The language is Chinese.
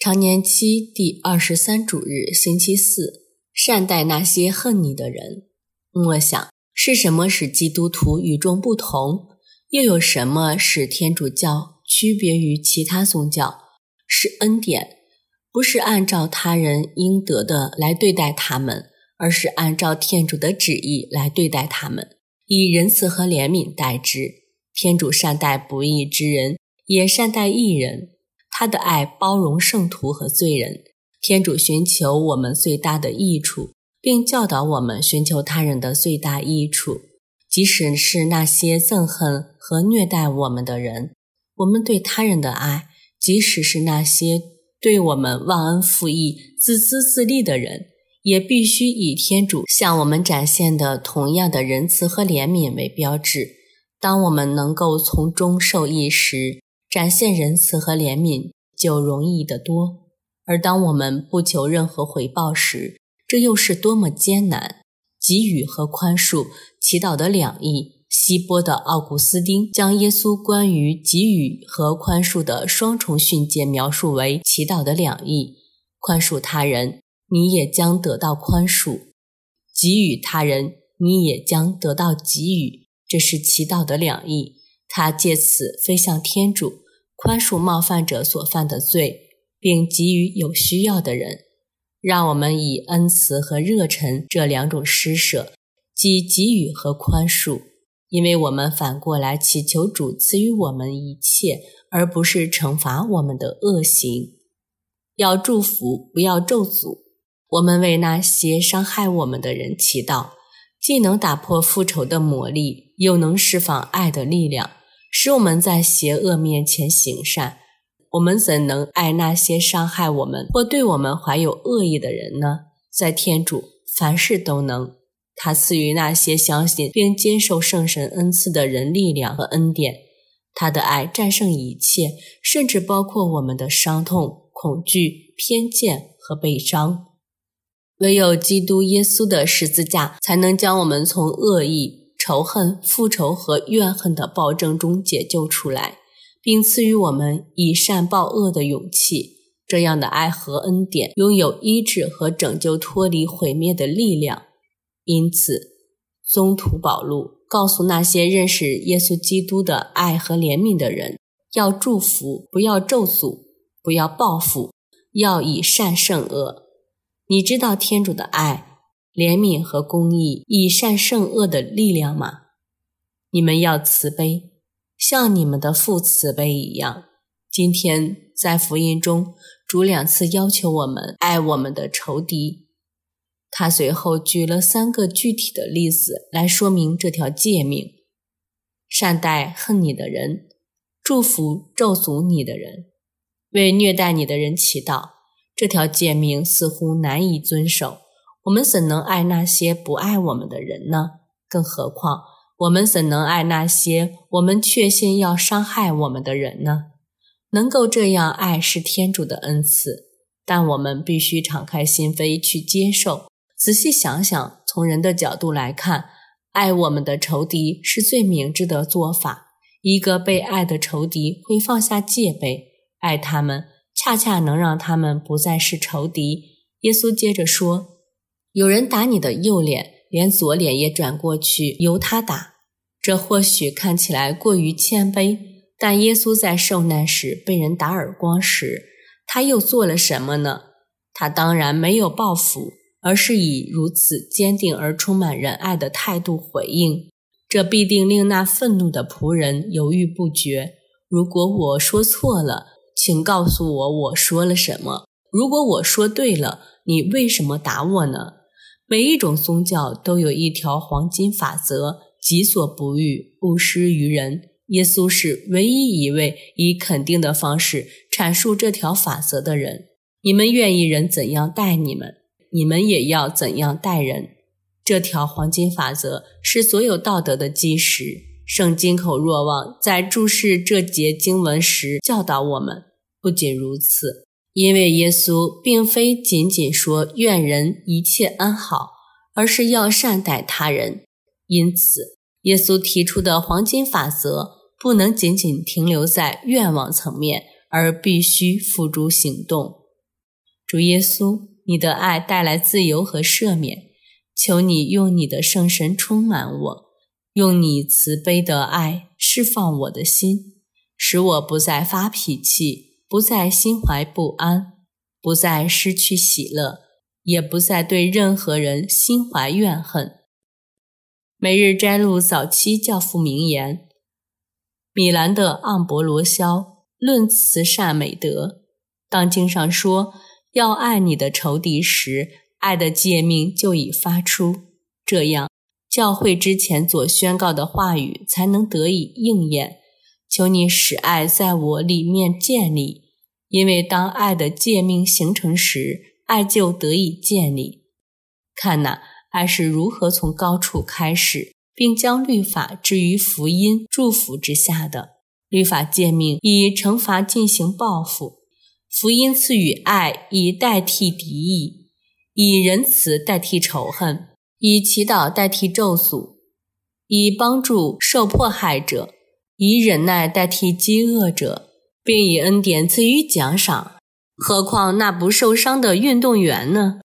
常年期第23主日，星期四，善待那些恨你的人。默想，是什么使基督徒与众不同？又有什么使天主教区别于其他宗教？是恩典，不是按照他人应得的来对待他们，而是按照天主的旨意来对待他们，以仁慈和怜悯待之。天主善待不义之人，也善待义人。他的爱包容圣徒和罪人。天主寻求我们最大的益处，并教导我们寻求他人的最大益处，即使是那些憎恨和虐待我们的人。我们对他人的爱，即使是那些对我们忘恩负义、自私自利的人，也必须以天主向我们展现的同样的仁慈和怜悯为标志。当我们能够从中受益时，展现仁慈和怜悯就容易得多。而当我们不求任何回报时，这又是多么艰难。给予和宽恕，祈祷的两义。西波的奥古斯丁将耶稣关于给予和宽恕的双重训诫描述为祈祷的两义：宽恕他人，你也将得到宽恕；给予他人，你也将得到给予。这是祈祷的两义，他借此飞向天主，宽恕冒犯者所犯的罪，并给予有需要的人。让我们以恩慈和热忱这两种施舍，即给予和宽恕，因为我们反过来祈求主赐予我们一切，而不是惩罚我们的恶行。要祝福，不要咒诅。我们为那些伤害我们的人祈祷，既能打破复仇的魔力，又能释放爱的力量，使我们在邪恶面前行善。我们怎能爱那些伤害我们或对我们怀有恶意的人呢？在天主，凡事都能。他赐予那些相信并接受圣神恩赐的人力量和恩典。他的爱战胜一切，甚至包括我们的伤痛、恐惧、偏见和悲伤。唯有基督耶稣的十字架才能将我们从恶意、仇恨、复仇和怨恨的暴政中解救出来，并赐予我们以善报恶的勇气。这样的爱和恩典拥有医治和拯救脱离毁灭的力量。因此，宗徒保禄告诉那些认识耶稣基督的爱和怜悯的人，要祝福，不要咒诅，不要报复，要以善胜恶。你知道天主的爱、怜悯和公义以善胜恶的力量吗？你们要慈悲，像你们的父慈悲一样。今天在福音中，主2次要求我们爱我们的仇敌。他随后举了3个具体的例子来说明这条诫命：善待恨你的人，祝福咒诅你的人，为虐待你的人祈祷。这条诫命似乎难以遵守，我们怎能爱那些不爱我们的人呢？更何况，我们怎能爱那些我们确信要伤害我们的人呢？能够这样爱是天主的恩赐，但我们必须敞开心扉去接受。仔细想想，从人的角度来看，爱我们的仇敌是最明智的做法。一个被爱的仇敌会放下戒备，爱他们恰恰能让他们不再是仇敌。耶稣接着说，有人打你的右脸，连左脸也转过去由他打。这或许看起来过于谦卑，但耶稣在受难时被人打耳光时，他又做了什么呢？他当然没有报复，而是以如此坚定而充满仁爱的态度回应。这必定令那愤怒的仆人犹豫不决。如果我说错了，请告诉我说了什么。如果我说对了，你为什么打我呢？每一种宗教都有一条黄金法则：己所不欲，勿施于人。耶稣是唯一一位以肯定的方式阐述这条法则的人。你们愿意人怎样待你们，你们也要怎样待人。这条黄金法则是所有道德的基石。圣经口若望在注释这节经文时教导我们，不仅如此，因为耶稣并非仅仅说愿人一切安好，而是要善待他人。因此，耶稣提出的黄金法则不能仅仅停留在愿望层面，而必须付诸行动。 主耶稣，你的爱带来自由和赦免，求你用你的圣神充满我，用你慈悲的爱释放我的心，使我不再发脾气，不再心怀不安，不再失去喜乐，也不再对任何人心怀怨恨。每日摘录早期教父名言。米兰的盎伯罗肖论慈善美德。当经上说要爱你的仇敌时，爱的诫命就已发出，这样教会之前所宣告的话语才能得以应验。求你使爱在我里面建立，因为当爱的诫命形成时，爱就得以建立。看哪，爱是如何从高处开始，并将律法置于福音祝福之下的。律法诫命以惩罚进行报复，福音赐予爱以代替敌意，以仁慈代替仇恨，以祈祷代替咒诅，以帮助受迫害者，以忍耐代替饥饿者，并以恩典赐予奖赏。何况那不受伤的运动员呢？